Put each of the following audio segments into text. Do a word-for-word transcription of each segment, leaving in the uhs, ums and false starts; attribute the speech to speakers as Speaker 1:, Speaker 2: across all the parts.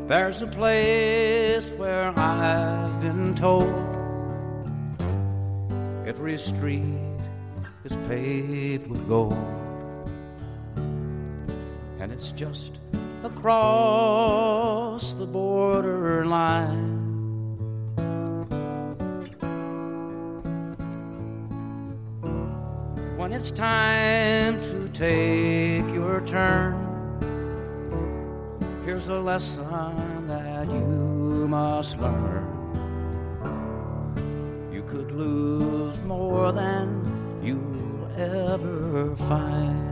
Speaker 1: There's a place where I've been told every street is paved with gold, and it's just across the borderline. When it's time to take your turn, here's a lesson that you must learn. You could lose more than you'll ever find.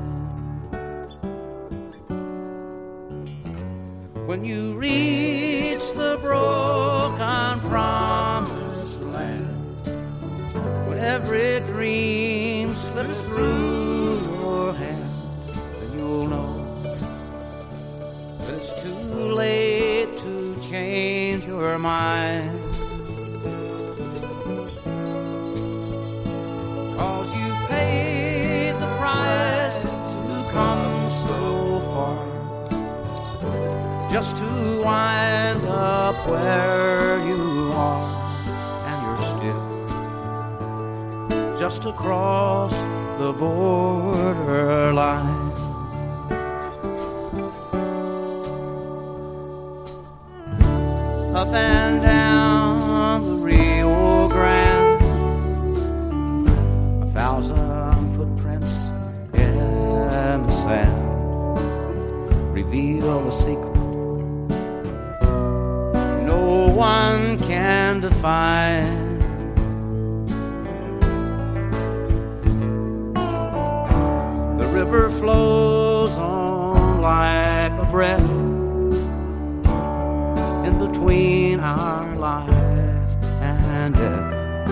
Speaker 1: When you reach the broken promised land, when every dream slips through your hand, then you'll know that it's too late to change your mind. 'Cause you paid the price to come so far, just to wind up where you are, and you're still just across the borderline. Up and down the Rio Grande, a thousand footprints in the sand reveal a secret no one can define. The river flows on like a breath in between our life and death.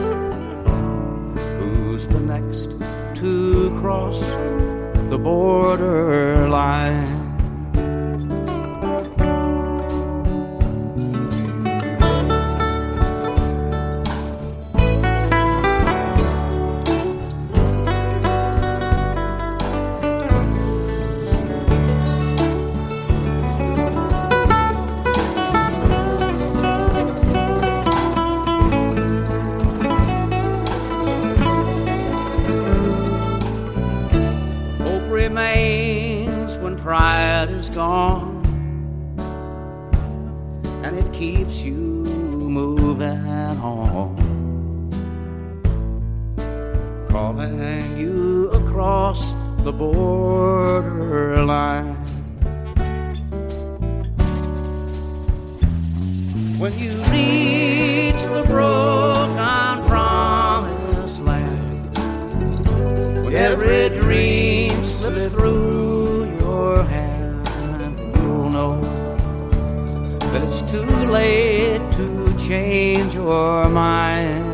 Speaker 1: Who's the next to cross the borderline? Remains when pride is gone, and it keeps you moving on, calling you across the borderline. When you reach the broken promised land, when every dream slips through your hand, you'll know that it's too late to change your mind.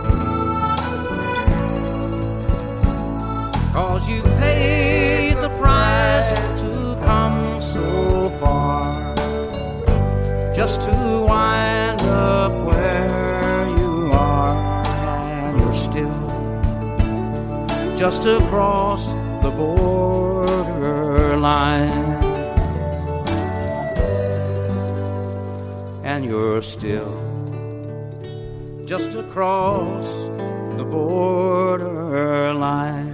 Speaker 1: 'Cause you paid the price to come so far, just to wind up where you are, and you're still just across the borderline. And you're still just across the borderline.